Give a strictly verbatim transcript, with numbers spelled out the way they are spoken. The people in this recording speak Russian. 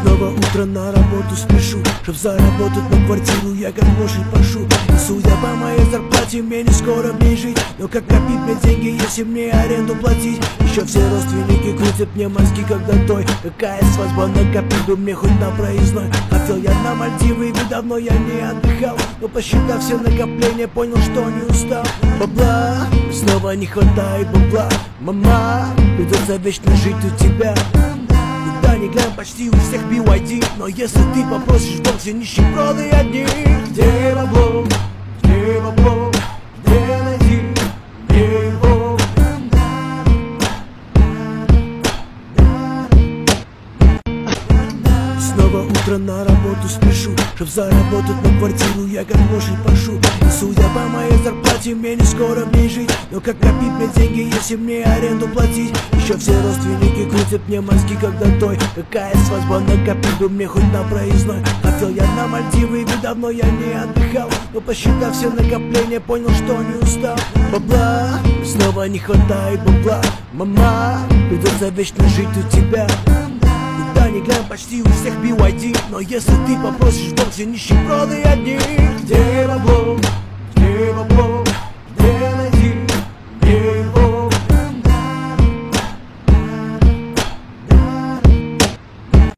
Снова утро, на работу спешу, чтоб заработать на квартиру я как лошадь пашу. И судя по моей зарплате, мне не скоро в ней жить. Но как копить мне деньги, если мне аренду платить? Еще все родственники крутят мне мозги, когда той. Какая свадьба, накопить бы мне хоть на проездной. Хотел я на Мальдивы, ведь давно я не отдыхал. Но посчитав все накопления, понял, что не устал. Бабла, снова не хватает бабла. Мама, придется вечно жить у тебя. Куда ни глянь, почти у всех би вай ди. Но если ты попросишь, в дом все нищеброды одни. Где бабло, где бабло, где найти мне его? Снова утро, на работу спешу, чтоб заработать на квартиру я как лошадь пашу. И судя по моей зарплате, мне не скоро в ней жить. Но как копить мне деньги, если мне аренду платить? Еще все родственники крутят мне мозги, когда той. Какая свадьба, накопить бы мне хоть на проездной. Хотел я на Мальдивы, ведь давно я не отдыхал. Но посчитав все накопления, понял, что не устал. Бабла, снова не хватает бабла. Мама, придется вечно жить у тебя. Куда ни глянь, почти у всех би вай ди. Но если ты попросишь, в дом все нищеброды одни. Где бабло, где бабло?